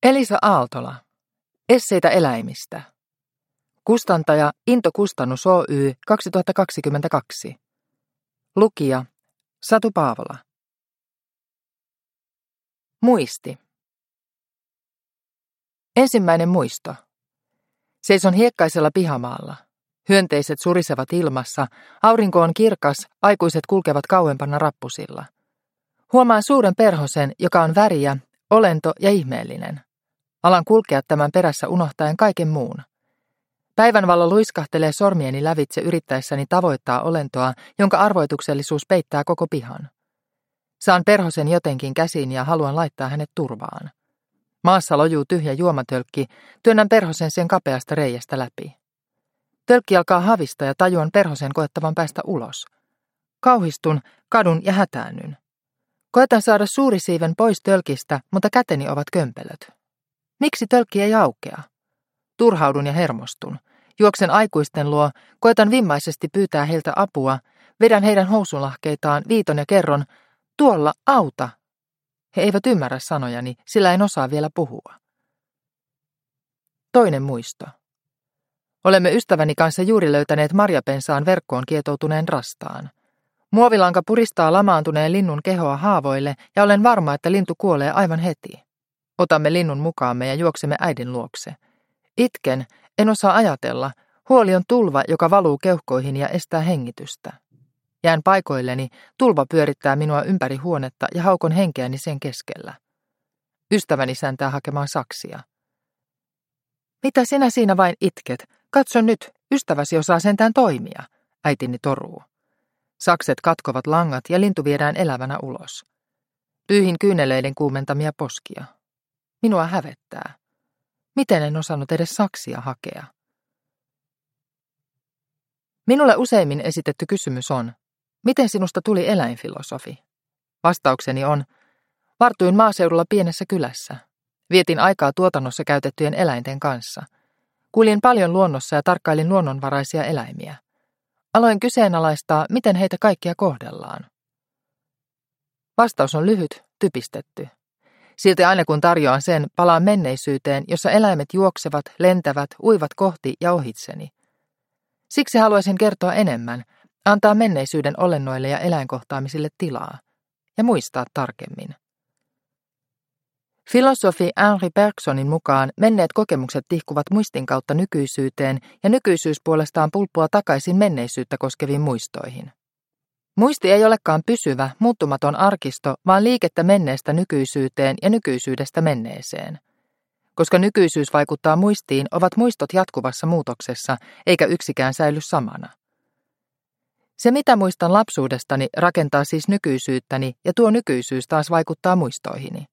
Elisa Aaltola. Esseitä eläimistä. Kustantaja Into Kustannus Oy 2022. Lukija Satu Paavola. Muisti. Ensimmäinen muisto. Seison hiekkaisella pihamaalla. Hyönteiset surisevat ilmassa, aurinko on kirkas, aikuiset kulkevat kauempana rappusilla. Huomaan suuren perhosen, joka on väriä, olento ja ihmeellinen. Alan kulkea tämän perässä unohtaen kaiken muun. Päivänvalo luiskahtelee sormieni lävitse yrittäessäni tavoittaa olentoa, jonka arvoituksellisuus peittää koko pihan. Saan perhosen jotenkin käsiin ja haluan laittaa hänet turvaan. Maassa lojuu tyhjä juomatölkki, työnnän perhosen sen kapeasta reiästä läpi. Tölkki alkaa havista ja tajuan perhosen koettavan päästä ulos. Kauhistun, kadun ja hätäännyn. Koetan saada suurisiiven pois tölkistä, mutta käteni ovat kömpelöt. Miksi tölkki ei aukea? Turhaudun ja hermostun. Juoksen aikuisten luo, koetan vimmaisesti pyytää heiltä apua, vedän heidän housunlahkeitaan, viiton ja kerron, tuolla, auta! He eivät ymmärrä sanojani, sillä en osaa vielä puhua. Toinen muisto. Olemme ystäväni kanssa juuri löytäneet marjapensaan verkkoon kietoutuneen rastaan. Muovilanka puristaa lamaantuneen linnun kehoa haavoille ja olen varma, että lintu kuolee aivan heti. Otamme linnun mukaamme ja juoksemme äidin luokse. Itken, en osaa ajatella. Huoli on tulva, joka valuu keuhkoihin ja estää hengitystä. Jään paikoilleni, tulva pyörittää minua ympäri huonetta ja haukon henkeäni sen keskellä. Ystäväni säntää hakemaan saksia. Mitä sinä siinä vain itket? Katso nyt, ystäväsi osaa sentään toimia, äitini toruu. Sakset katkovat langat ja lintu viedään elävänä ulos. Pyyhin kyyneleiden kuumentamia poskia. Minua hävettää. Miten en osannut edes saksia hakea? Minulle useimmin esitetty kysymys on, miten sinusta tuli eläinfilosofi? Vastaukseni on, vartuin maaseudulla pienessä kylässä. Vietin aikaa tuotannossa käytettyjen eläinten kanssa. Kuljin paljon luonnossa ja tarkkailin luonnonvaraisia eläimiä. Aloin kyseenalaistaa, miten heitä kaikkia kohdellaan. Vastaus on lyhyt, typistetty. Silti aina kun tarjoan sen, palaan menneisyyteen, jossa eläimet juoksevat, lentävät, uivat kohti ja ohitseni. Siksi haluaisin kertoa enemmän, antaa menneisyyden olennoille ja eläinkohtaamisille tilaa ja muistaa tarkemmin. Filosofi Henri Bergsonin mukaan menneet kokemukset tihkuvat muistin kautta nykyisyyteen ja nykyisyys puolestaan pulppua takaisin menneisyyttä koskeviin muistoihin. Muisti ei olekaan pysyvä, muuttumaton arkisto, vaan liikettä menneestä nykyisyyteen ja nykyisyydestä menneeseen. Koska nykyisyys vaikuttaa muistiin, ovat muistot jatkuvassa muutoksessa, eikä yksikään säily samana. Se, mitä muistan lapsuudestani, rakentaa siis nykyisyyttäni, ja tuo nykyisyys taas vaikuttaa muistoihini.